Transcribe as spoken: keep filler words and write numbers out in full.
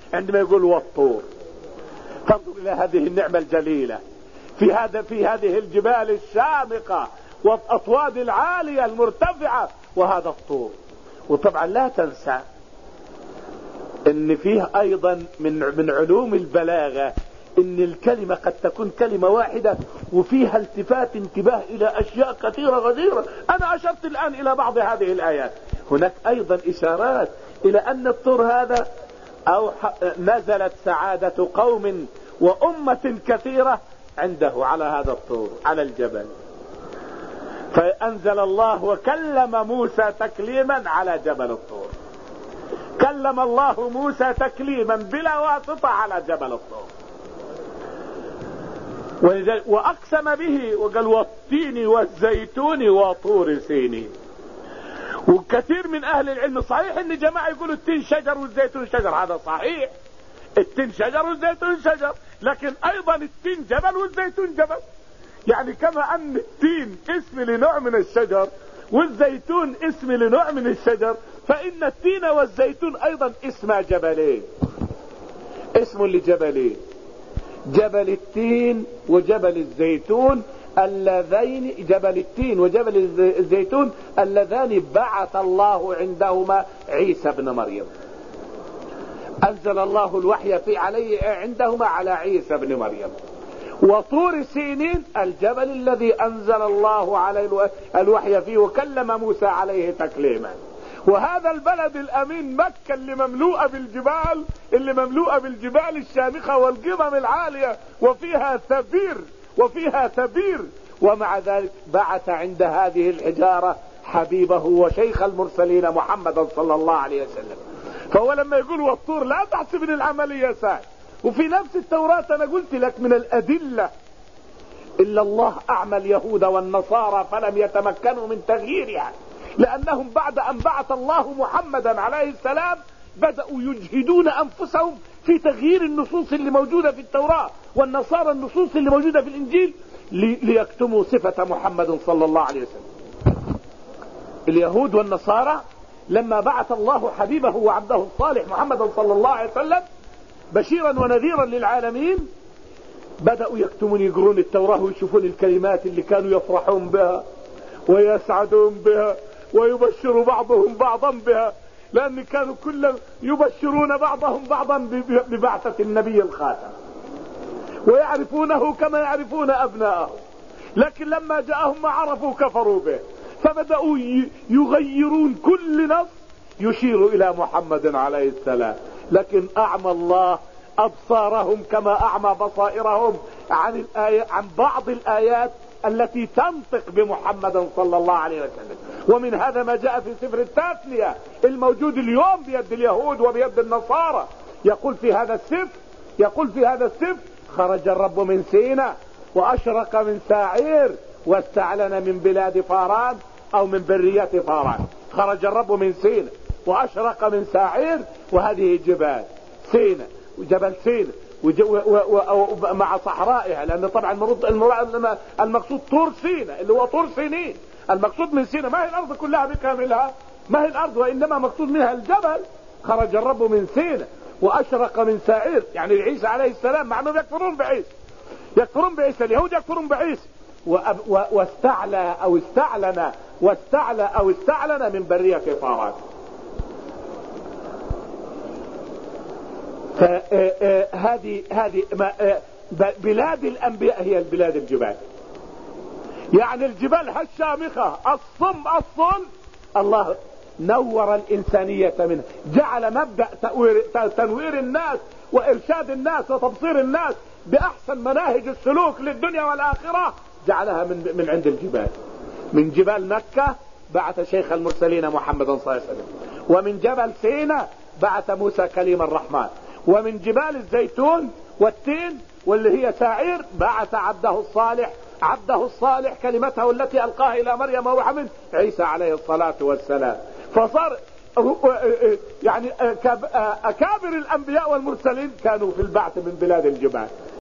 عندما يقول والطور. فانظر الى هذه النعمة الجليلة في هذا في هذه الجبال الشامخة والاصوات العالية المرتفعة، وهذا الطور. وطبعا لا تنسى ان فيه ايضا من من علوم البلاغة ان الكلمة قد تكون كلمة واحدة وفيها التفات انتباه الى اشياء كثيرة غزيرة. انا اشرت الان الى بعض هذه الايات. هناك ايضا اشارات الى ان الطور هذا او نزلت سعادة قوم وامة كثيرة عنده على هذا الطور على الجبل. فانزل الله وكلم موسى تكليما على جبل الطور. كلم الله موسى تكليما بلا واسطة على جبل الطور، واقسم به وقال والتين والزيتون وطور سينين. وكثير من اهل العلم، صحيح ان جماعة يقولوا التين شجر والزيتون شجر، هذا صحيح، التين شجر والزيتون شجر، لكن ايضا التين جبل والزيتون جبل. يعني كما ان التين اسم لنوع من الشجر والزيتون اسم لنوع من الشجر، فان التين والزيتون ايضا اسم جبلين، اسم لجبلين، جبل التين وجبل الزيتون اللذين، جبل التين وجبل الزيتون اللذان بعث الله عندهما عيسى ابن مريم. انزل الله الوحي في عليه عندهما على عيسى ابن مريم. وطور سينين الجبل الذي انزل الله عليه الوحي فيه وكلم موسى عليه تكليما. وهذا البلد الامين مكة اللي مملوءة بالجبال، اللي مملوءة بالجبال الشامخة والقمم العالية، وفيها ثبير وفيها ثبير، ومع ذلك بعث عند هذه الحجارة حبيبه وشيخ المرسلين محمدا صلى الله عليه وسلم. فهو لما يقول والطور لا تحسب ان العملية سهل. وفي نفس التوراة انا قلت لك من الادلة الا الله اعمى اليهود والنصارى فلم يتمكنوا من تغييرها، لانهم بعد ان بعث الله محمدا عليه السلام بدأوا يجهدون انفسهم في تغيير النصوص اللي موجودة في التوراة، والنصارى النصوص اللي موجودة في الانجيل ليكتموا صفة محمد صلى الله عليه وسلم. اليهود والنصارى لما بعث الله حبيبه وعبده الصالح محمد صلى الله عليه وسلم بشيرا ونذيرا للعالمين، بدأوا يكتمون يقرون التوراة ويشوفون الكلمات اللي كانوا يفرحون بها ويسعدون بها ويبشروا بعضهم بعضا بها، لأن كانوا كل يبشرون بعضهم بعضا ببعثة النبي الخاتم ويعرفونه كما يعرفون أبناءهم. لكن لما جاءهم ما عرفوا كفروا به، فبدأوا يغيرون كل نص يشير إلى محمد عليه السلام. لكن أعمى الله أبصارهم كما أعمى بصائرهم عن الآية عن بعض الآيات التي تنطق بمحمد صلى الله عليه وسلم. ومن هذا ما جاء في سفر التثنية الموجود اليوم بيد اليهود وبيد النصارى. يقول في هذا السفر يقول في هذا السفر خرج الرب من سيناء وأشرق من ساعير واستعلن من بلاد فاران أو من برية فاران. خرج الرب من سيناء وأشرق من ساعير، وهذه جبال سيناء وجبل سيناء مع صحرائها، لأن طبعا المقصود طور سيناء اللي هو طور سينين. المقصود من سيناء ما هي الأرض كلها بكاملها، ما هي الأرض، وإنما مقصود منها الجبل. خرج الرب من سيناء وأشرق من ساعير، يعني عيسى عليه السلام، مع أنهم يكفرون بعيسى يكفرون بعيسى اليهود يكفرون بعيسى، واستعلى أو استعلن واستعلى أو استعلن من برية فاران. فهذه هذه بلاد الأنبياء هي البلاد الجبال، يعني الجبال هالشامخة الصم الصل الله نور الإنسانية منها، جعل مبدأ تنوير الناس وإرشاد الناس وتبصير الناس بأحسن مناهج السلوك للدنيا والآخرة، جعلها من من عند الجبال. من جبال مكة بعث شيخ المرسلين محمد صلى الله عليه وسلم، ومن جبل سيناء بعث موسى كليم الرحمن، ومن جبال الزيتون والتين واللي هي ساعير بعث عبده الصالح عبده الصالح كلمته التي ألقاها إلى مريم وروح منه عيسى عليه الصلاة والسلام. فصار يعني أكابر الأنبياء والمرسلين كانوا في البعث من بلاد الجبال.